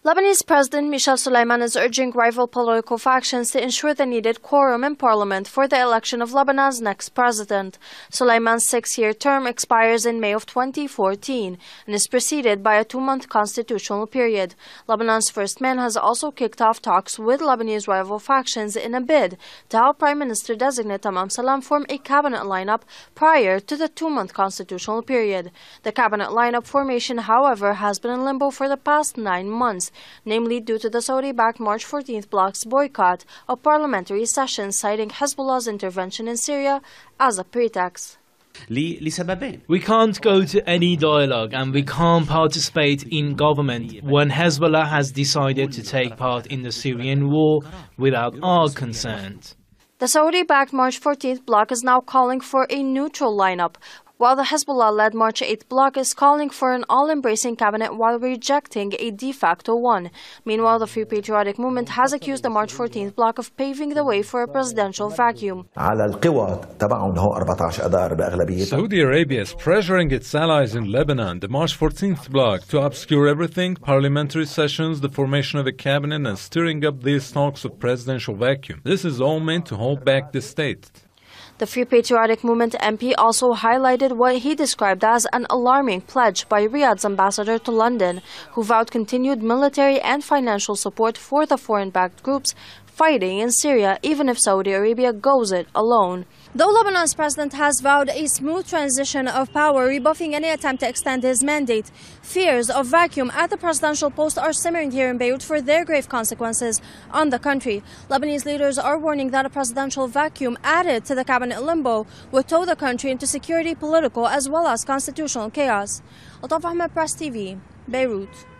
Lebanese President Michel Suleiman is urging rival political factions to ensure the needed quorum in parliament for the election of Lebanon's next president. Suleiman's 6-year term expires in May of 2014 and is preceded by a 2-month constitutional period. Lebanon's first man has also kicked off talks with Lebanese rival factions in a bid to help Prime Minister-designate Tamam Salam form a cabinet lineup prior to the 2-month constitutional period. The cabinet lineup formation, however, has been in limbo for the past 9 months. Namely due to the Saudi-backed March 14th bloc's boycott of parliamentary sessions, citing Hezbollah's intervention in Syria as a pretext. We can't go to any dialogue and we can't participate in government when Hezbollah has decided to take part in the Syrian war without our consent. The Saudi-backed March 14th bloc is now calling for a neutral lineup, while the Hezbollah-led March 8th bloc is calling for an all-embracing cabinet while rejecting a de facto one. Meanwhile, the Free Patriotic Movement has accused the March 14th bloc of paving the way for a presidential vacuum. Saudi Arabia is pressuring its allies in Lebanon, the March 14th bloc, to obscure everything, parliamentary sessions, the formation of a cabinet, and stirring up these talks of presidential vacuum. This is all meant to hold back the state. The Free Patriotic Movement MP also highlighted what he described as an alarming pledge by Riyadh's ambassador to London, who vowed continued military and financial support for the foreign-backed groups fighting in Syria, even if Saudi Arabia goes it alone. Though Lebanon's president has vowed a smooth transition of power, rebuffing any attempt to extend his mandate, fears of vacuum at the presidential post are simmering here in Beirut for their grave consequences on the country. Lebanese leaders are warning that a presidential vacuum added to the cabinet limbo would tow the country into security, political, as well as constitutional chaos. Altaf Ahmed, Press TV, Beirut.